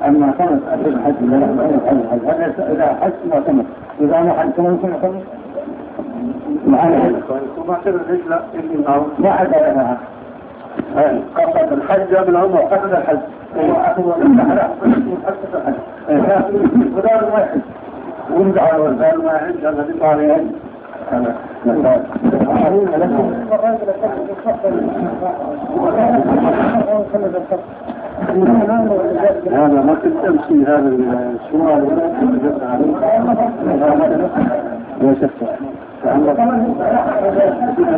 أما كانت أشهر الحج إذا حج ما كمل، إذا ما حج كمان كمل معنا وما كان الرجل اللي ما حد لها قصد الحج قبل عمره قصد الحج وأخذ الحج ودار واحد ونزع الوزان ما عند الذي طالعين هذا ما كنت أمشي هذا السؤال ولا أجبت عليه لا شك